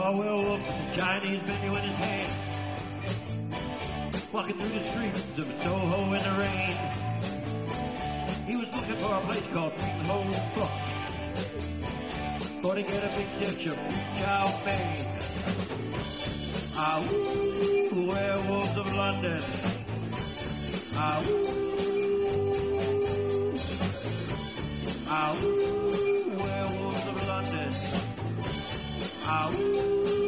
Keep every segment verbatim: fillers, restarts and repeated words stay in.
saw a werewolf with a Chinese menu in his hand, walking through the streets of Soho in the rain. He was looking for a place called Green Hole Fox, going to get a big dish of chow mein. Ah, woo, werewolves of London. Ah, woo. Ah, woo, werewolves of London. Ah, woo.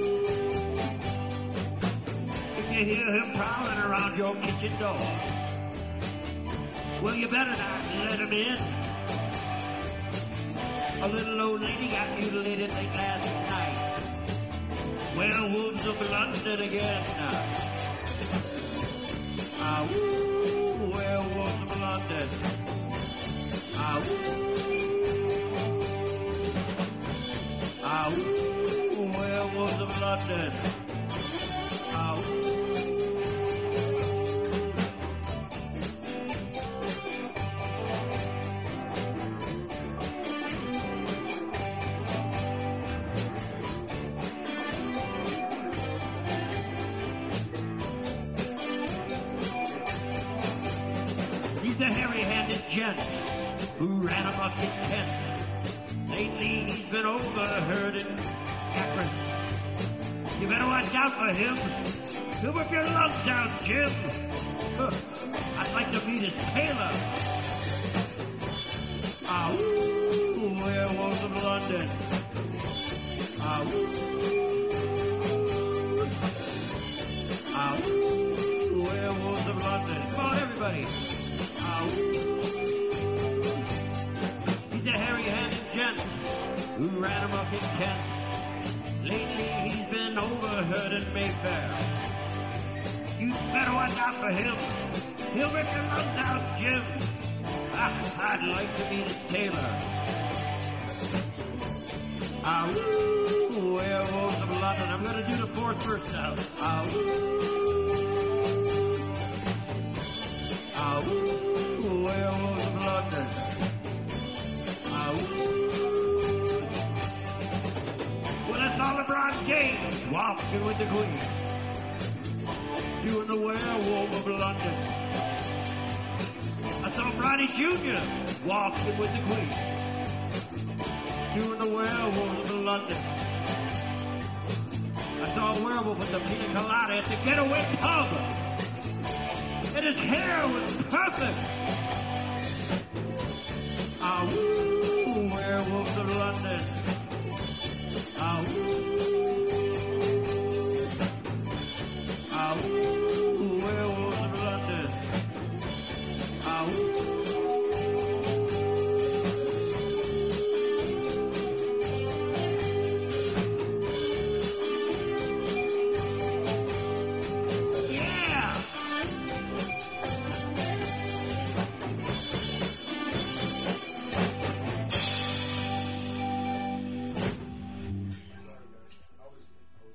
If you hear him prowling around your kitchen door, well, you better not let him in. A little old lady got mutilated late last night. Werewolves of London again. Ah, woo, werewolves of London. Ah, woo. Ah, woo, werewolves of London. Ah, woo. He's the hairy-handed gent who ran amok in Kent. Lately he's been overheard in Akron. You better watch out for him. He'll rip your lungs out, Jim. Huh. I'd like to meet his tailor. Ah, woo, werewolves of London. Ah, woo. Ah, woo, werewolves of London. Come on, everybody. Ah, woo. He's a hairy-handed gent who ran amok in Kent. Lately he's been overheard in Mayfair. You better watch out for him. He'll rip your lungs out, Jim. Ah, I'd like to meet his tailor. Ah, woo, werewolves of London. I'm going to do the fourth verse now. Ah, woo. Ah, woo, werewolves of London. Ah, woo. Well, I saw LeBron James walking with the Queen, doing the werewolf of London. I saw Bronny Junior walking with the Queen, doing the werewolf of London. I saw a werewolf with the pina colada at the getaway pub, and his hair was perfect.